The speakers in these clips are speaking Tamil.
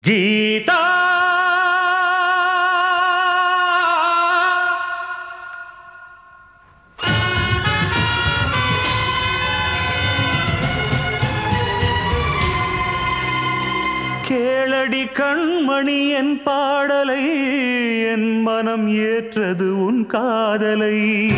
கீதா கேளடி கண்மணி என் பாடலை, என் மனம் ஏற்றது உன் காதலை.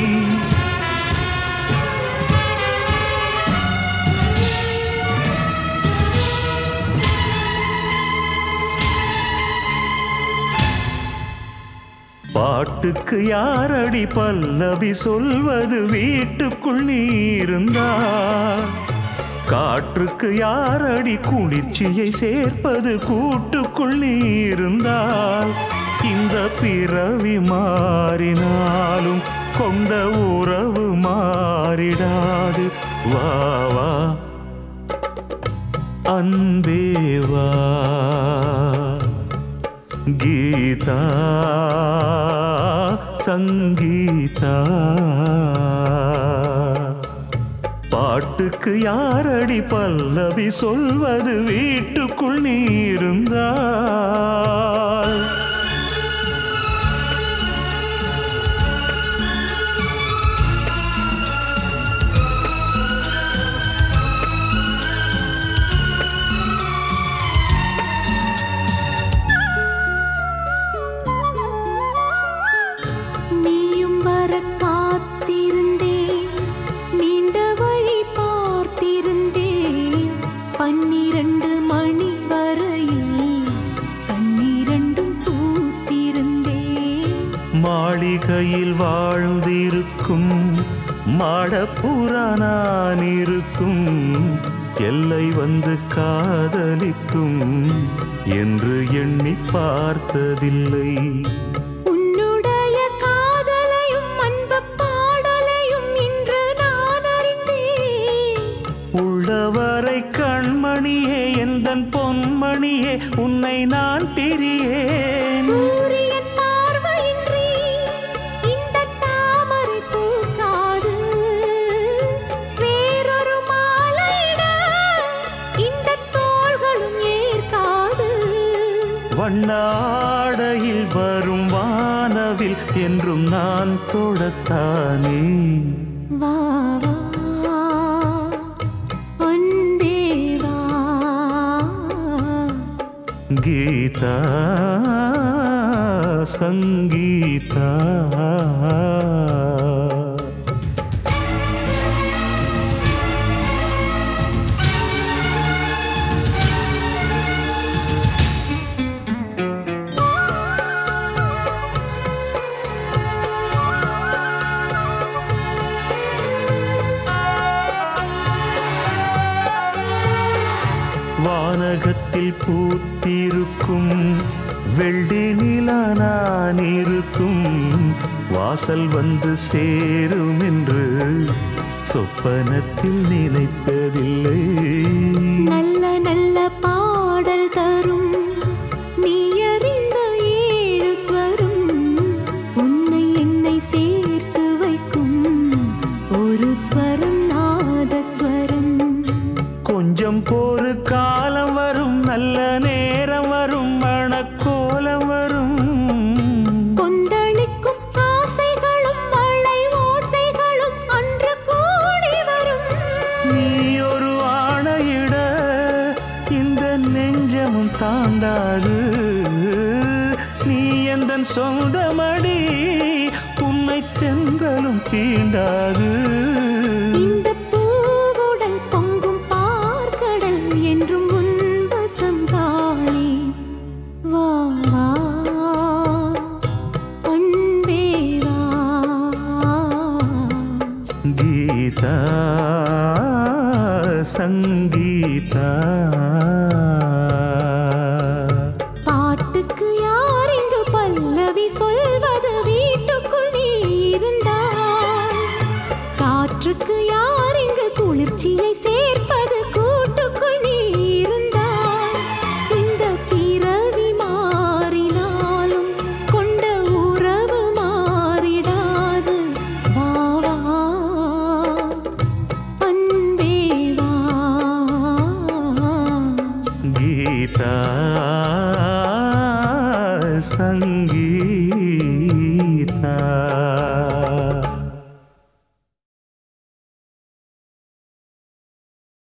பாட்டுக்கு யாரடி பல்லவி சொல்வது, வீட்டுக்குள் நீ இருந்தால். காற்றுக்கு யாரடி குளிர்ச்சியை சேர்ப்பது, கூட்டுக்குள் நீ இருந்தால். இந்த பிறவி மாறினாலும் கொண்ட உறவு மாறிடாது. வா வா அன்பே வா. கீதா சங்கீதா. பாட்டுக்கு யாரடி பல்லவி சொல்வது, வீட்டுக்குள் நீ இருந்தால். மாளிகையில் வாழ்ந்திருக்கும் மாடப்புறா நான் இருக்கும், எல்லை வந்து காதலிக்கும் என்று எண்ணி பார்த்ததில்லை. உன்னுடைய காதலையும் அன்பு பாடலையும் இன்று நான் அறிந்தேன். உள்ளவரை கண்மணியே எந்தன் பொன்மணியே, உன்னை நான் பிரியேன். சூரியன் பார்வையின்றி இந்த தாமரை பூக்காது. வேறொரு மாலையிட இந்த தோள்களும் ஏற்காது. வண்ணாடையில் வரும் வானவில் என்றும் நான் தொடத்தானே. வா வா அன்பே வா. கீதா சங்கீதா. வானகத்தில் பூத்திருக்கும் வெள்ளி நிலா நான் இருக்கும், வாசல் வந்து சேரும் என்று சொப்பனத்தில் நினைத்ததில்லை. நல்ல நல்ல பாடல் தரும் நீ அறிந்த ஏழு ஸ்வரம், உன்னை என்னை சேர்த்து வைக்கும் ஒரு ஸ்வரம் நாதஸ்வரம். கொஞ்சம் போரு காலம் வரும், நல்ல நேரம் வரும், மணக்கோலம் வரும். கொந்தளிக்கும் ஆசைகளும் மழை ஓசைகளும் அன்று கூடி வரும். நீ ஒரு ஆணையிட இந்த நெஞ்சமும் தாண்டாது. நீ எந்தன் சொந்தமடி, உன்னை சென்றலும் தீண்டாது. இந்த பூவுடன் பொங்கும் பார்க்கடல் என்றும் உன் வசம் தானே. வா வா அன்பே வா. கீதா சங்கீதா. பாட்டுக்கு யார் இங்கு பல்லவி சொல்வது, வீட்டுக்குள் நீ இருந்தால். காற்று சங்கீதா